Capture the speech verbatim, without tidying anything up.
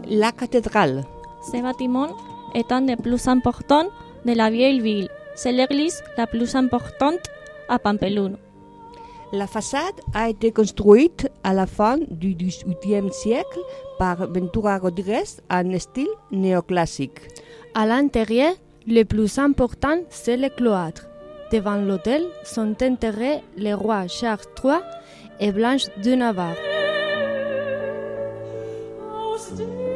la cathédrale. Ce bâtiment est un des plus importants de la vieille ville. C'est l'église la plus importante à Pampelune. La façade a été construite à la fin du dix-huitième siècle par Ventura Rodriguez en style néoclassique. À l'intérieur, le plus important, c'est le cloître. Devant l'autel sont enterrés les rois Charles trois et Blanche de Navarre.